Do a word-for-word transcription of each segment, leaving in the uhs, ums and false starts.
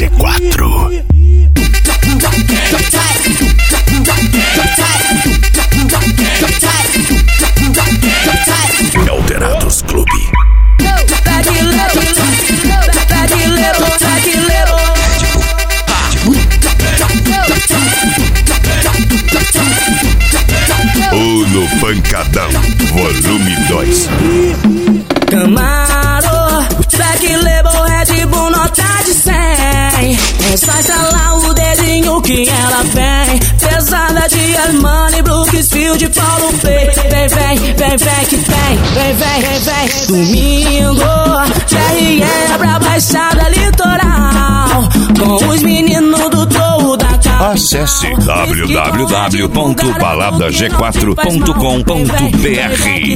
G quatro. Elderados Clube. Uno Pancadão, volume dois. Camaro, Black Label, Red Bull, nota de cem. É só instalar o dedinho que ela vem. Pesada de Armani, Brooksfield, Paulo Play. Vem, vem, vem, vem que tem. Vem, vem, vem, vem. Domingo, G R E pra Baixada Litoral. Com os meninos do Torro da Capital. Acesse w w w ponto balada g quatro ponto com ponto b r.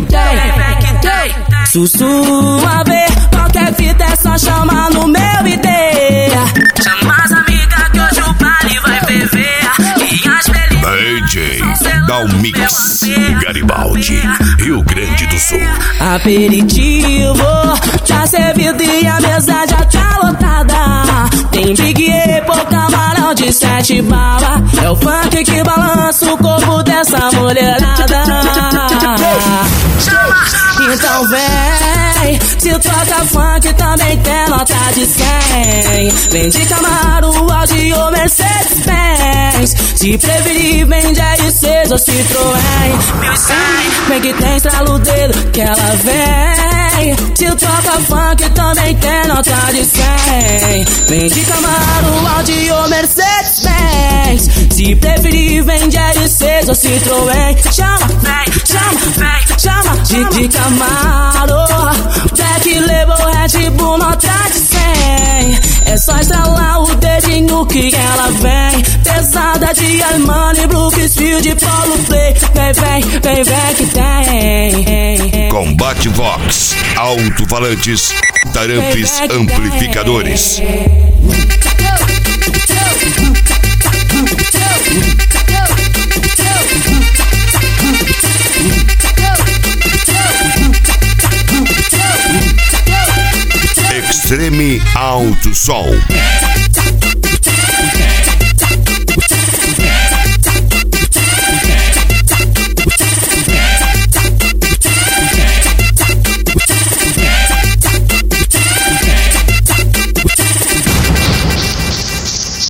Sussurra ver, qualquer fita é só chamar no meu I D. Chama as amigas que hoje o baile vai ferver. E as D J Dalmix, Garibaldi, Rio Grande do Sul. Aperitivo já servido e a mesa já tá lotada. Tem Big Apple, camarão de sete bala. É o funk que balança o corpo dessa mulherada. Então vem, se toca funk também tem nota de cem. Vem de Camaro, Audi ou Mercedes-Benz. Se preferir, vem de R seis ou Citroën. mil e cem, vem que tem estralo o dedo que ela vem. Se toca funk também tem nota de cem. Vem de Camaro, Audi ou Mercedes-Benz. Se preferir, vem de R seis ou Citroën. Chama, vem, chama, vem, chama. De, de Camaro, Black Label, Red Bull, nota de cem. É só estralar o dedinho que ela vem. Pesada de Armani, Brooksfield, Paulo Play. Vem, vem, vem, vem que tem. Combate Vox, alto-falantes, tarampes, amplificadores. Extreme Alto Som.